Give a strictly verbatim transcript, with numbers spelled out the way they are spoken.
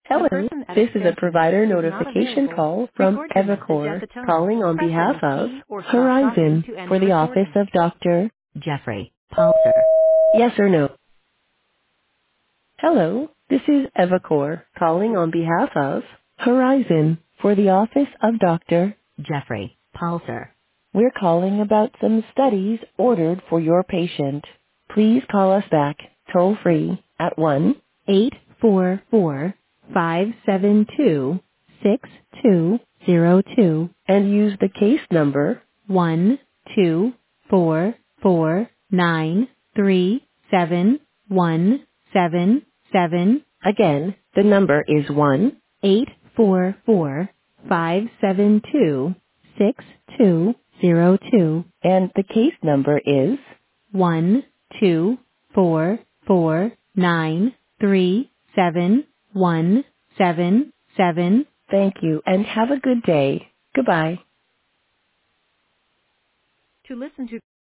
Hello, this is a provider notification call from Evercore, calling on behalf of Horizon for the office of Doctor Jeffrey Palser. Yes or no. Hello, this is Evercore, calling on behalf of Horizon for the office of Doctor Jeffrey Palser. We're calling about some studies ordered for your patient. Please call us back toll free at one eight four four five seven two six two zero two and use the case number one two four four nine three seven one seven seven. Again, the number is one eight four four five seven two six two zero two and the case number is one two four four nine three seven one seven seven. Thank you and have a good day. Goodbye. To listen to